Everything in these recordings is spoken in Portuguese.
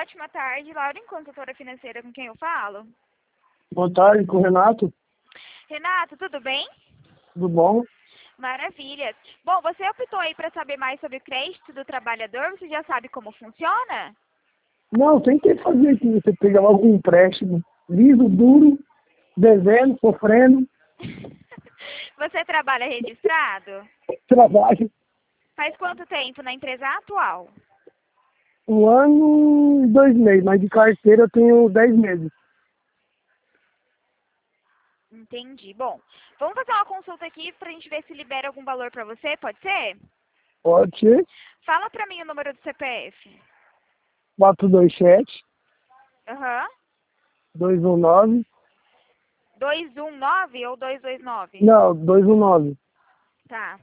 ótima tarde, Lauren, consultora financeira, com quem eu falo? Boa tarde, com o Renato. Renato, tudo bem? Tudo bom? Maravilha. Bom, você optou aí para saber mais sobre o crédito do trabalhador, você já sabe como funciona? Não, tem que fazer aqui. Você pega logo um empréstimo, liso, duro, devendo, sofrendo, Você trabalha registrado? trabalho. Faz quanto tempo na empresa atual? 1 ano e 2 meses, mas de carteira eu tenho 10 meses. Entendi. Bom, vamos fazer uma consulta aqui para a gente ver se libera algum valor para você, pode ser? Pode ser. Fala para mim o número do CPF. 427 Aham. 219. 219 ou 229? Não, 219. Tá.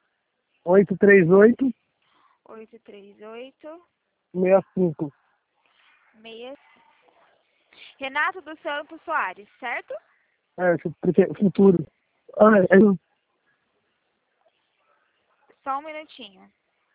838 838 65. 6. Renato dos Santos Soares, certo? Futuro. É. Só um minutinho.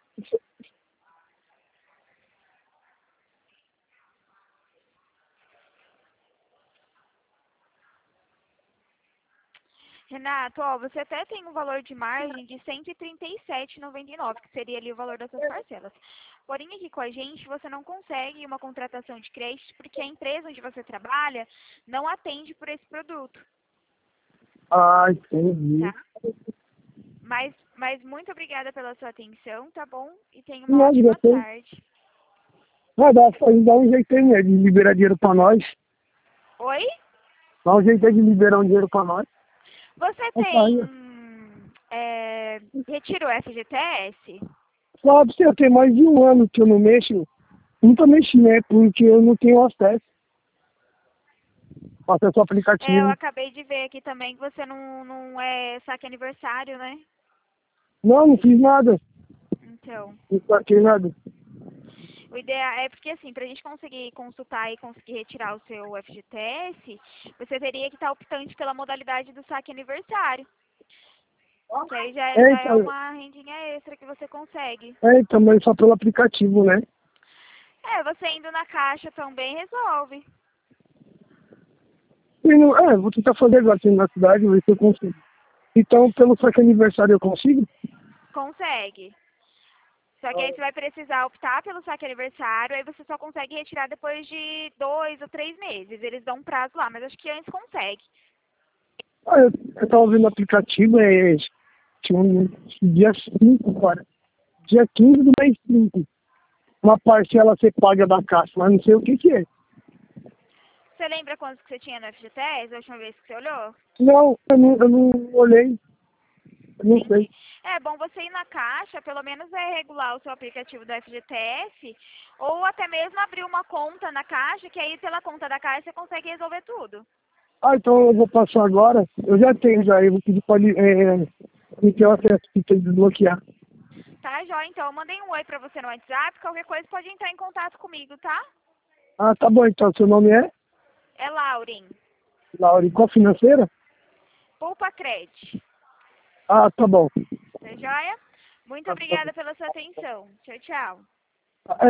Renato, ó, você até tem um valor de margem de R$ 137,99, que seria ali o valor das suas parcelas. Porém, aqui com a gente, você não consegue uma contratação de crédito porque a empresa onde você trabalha não atende por esse produto, Entendi. tá? Mas muito obrigada pela sua atenção, tá bom? E tenha uma Não, ótima tarde. dá um jeito aí, né, de liberar dinheiro pra nós. Oi? Dá um jeito aí de liberar um dinheiro pra nós. Você Opa, retirou FGTS? só pra você ter mais de 1 ano que eu não mexo. Nunca mexi, né? Porque eu não tenho acesso. Acesso ao Eu aplicativo. acabei de ver aqui também que você não é saque aniversário, né? Não fiz nada. Então, Não saquei nada. o ideal é porque assim, pra gente conseguir consultar e conseguir retirar o seu FGTS, você teria que estar optante pela modalidade do saque aniversário. Que aí já é Então, uma rendinha extra que você consegue. mas só pelo aplicativo, né? Você indo na caixa também resolve. Vou tentar fazer agora aqui na cidade, ver se eu consigo. Então, pelo saque aniversário eu consigo? Consegue. Só que aí você vai precisar optar pelo saque aniversário, aí você só consegue retirar depois de 2 ou 3 meses. Eles dão um prazo lá, mas acho que antes consegue. Eu tava vendo o aplicativo, tinha dia 5, cara. Dia 15 do mês 5. Uma parcela você paga da caixa, mas não sei o que que é. Você lembra quantos que você tinha no FGTS, a última vez que você olhou? Não, eu não olhei. Eu não sei. Entendi. É bom você ir na caixa, pelo menos regular o seu aplicativo do FGTS, ou até mesmo abrir uma conta na caixa, que aí pela conta da caixa você consegue resolver tudo. Então eu vou passar agora. Eu já tenho já, eu vou pedir para me ter o acesso que tem que desbloquear. Tá, Jó? Então eu mandei um oi pra você no WhatsApp, qualquer coisa pode entrar em contato comigo, tá? Tá bom, então. Seu nome é? É Lauren, Laura, qual financeira? Poupa Cred. Tá bom. Tá joia? Muito Tá bom. obrigada pela sua atenção. Tchau, tchau.